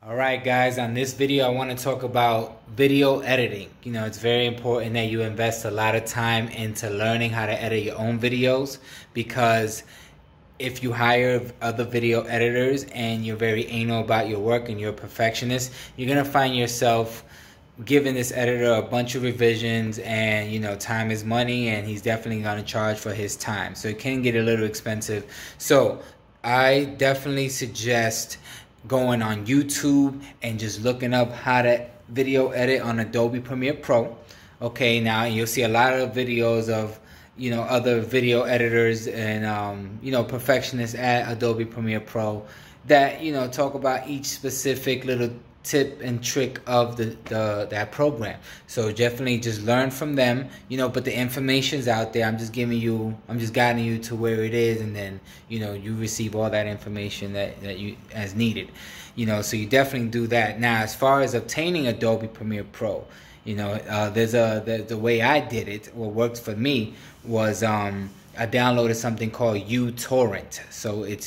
All right, guys, on this video, I want to talk about video editing. You know, it's very important that you invest a lot of time into learning how to edit your own videos, because if you hire other video editors and you're very anal about your work and you're a perfectionist, you're going to find yourself giving this editor a bunch of revisions, and you know, time is money and he's definitely going to charge for his time. So it can get a little expensive. So I definitely suggest going on YouTube and just looking up how to video edit on Adobe Premiere Pro. Okay, now you'll see a lot of videos of, you know, other video editors and you know, perfectionists at Adobe Premiere Pro that, you know, talk about each specific little tip and trick of that program. So definitely just learn from them, you know, but the information's out there. I'm just guiding you to where it is, and then, you know, you receive all that information that you as needed, you know. So you definitely do that. Now, as far as obtaining Adobe Premiere Pro, you know, the way I did it, what worked for me was I downloaded something called uTorrent. So it's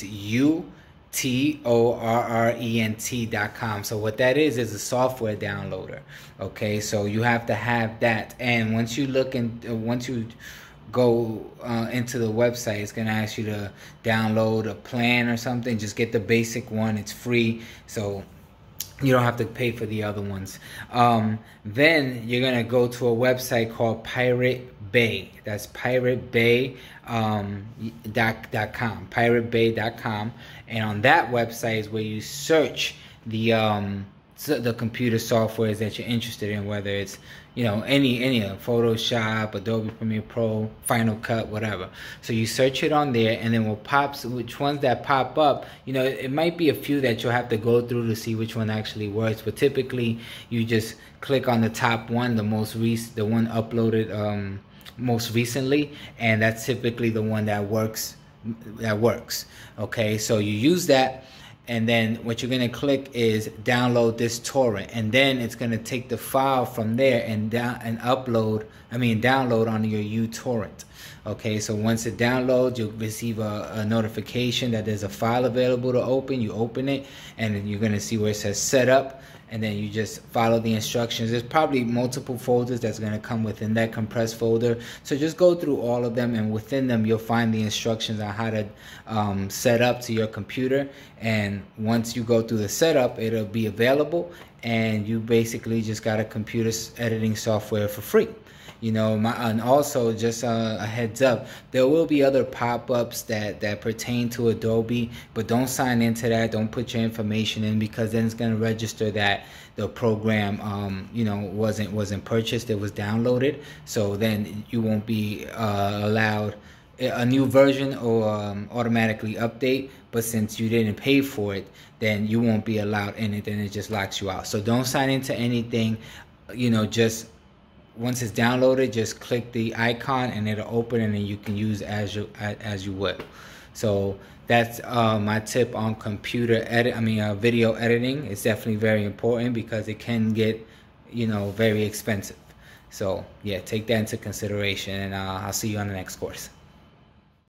uTorrent.com. So what that is a software downloader. Okay, so you have to have that, and once you go into the website, it's gonna ask you to download a plan or something. Just get the basic one, it's free, so you don't have to pay for the other ones. Then you're gonna go to a website called Pirate Bay. That's piratebay.com. piratebay.com, and on that website is where you search the computer softwares that you're interested in, whether it's, you know, any of Photoshop, Adobe Premiere Pro, Final Cut, whatever. So you search it on there, and then which ones that pop up, you know, it might be a few that you'll have to go through to see which one actually works, but typically you just click on the top one, the one uploaded most recently, and that's typically the one that works. Okay, so you use that, and then what you're going to click is download this torrent, and then it's going to take the file from there and download onto your uTorrent. Okay, so once it downloads, you'll receive a notification that there's a file available to open. You open it, and then you're going to see where it says setup, and then you just follow the instructions. There's probably multiple folders that's going to come within that compressed folder, so just go through all of them, and within them you'll find the instructions on how to set up to your computer. And once you go through the setup, it'll be available, and you basically just got a computer editing software for free. You know, and also just a heads up, there will be other pop-ups that pertain to Adobe, but don't sign into that. Don't put your information in, because then it's going to register that the program you know, wasn't purchased, it was downloaded. So then you won't be allowed a new version or automatically update, but since you didn't pay for it, then you won't be allowed in it, and it just locks you out. So don't sign into anything, you know. Just once it's downloaded, just click the icon and it'll open, and then you can use as you will. So that's my tip on video editing. It's definitely very important, because it can get, you know, very expensive. So yeah, take that into consideration, and I'll see you on the next course.